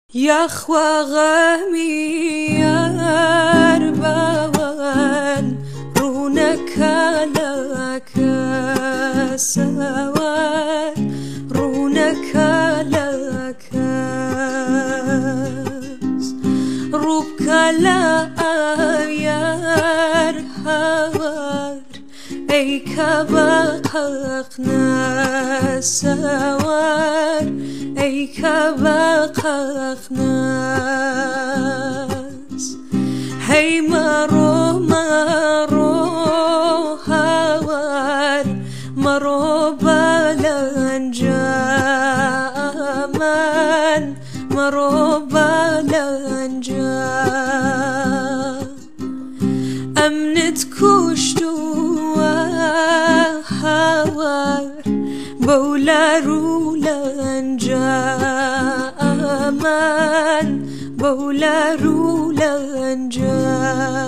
يخوغمي أربوان رونك لك سوار رونك لك ربك لا يرهوار أيك بققنا سوار أيك بققنا هي مرو هوار مرو بلنجا من مرو بلنجا أمنت كشتو هوار بولا رولنجا من بولا رولنجا